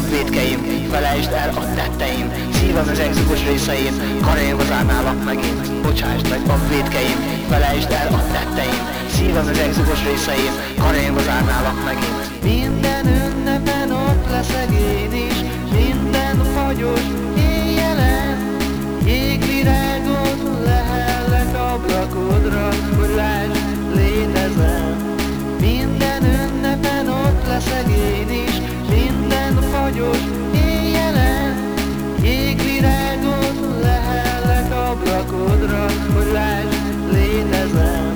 vétkeim, felejtsd el a tetteim. Szívem az exokus részeim, karérva zárnálak megint. Bocsásd meg a vétkeim, felejtsd el a tetteim. Szívem az exokus részeim, karérva zárnálak megint. Minden ünnepen ott leszek én is, minden fagyos éjjelen. Jégvirágot lehellek ablakodra, hogy lásd, létezem. Minden ünnepen ott leszek én is, minden fagyos éjjelen. Jégvirágot lehellek ablakodra, hogy lásd, létezem.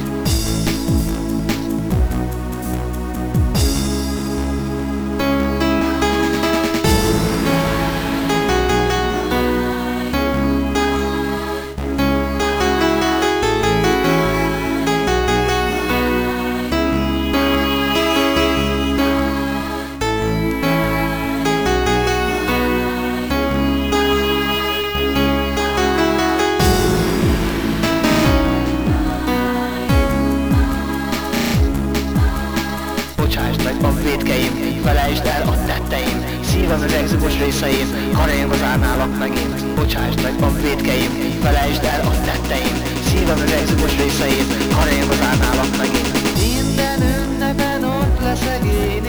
Bocsásd meg a vétkeim, felejtsd el a tetteim. Szívem az exokus részeim, karérva zárnálak megint. Bocsásd meg a vétkeim, felejtsd el a tetteim. Szívem az exokus részeim, karérva zárnálak megint. Minden ünnepen ott leszek én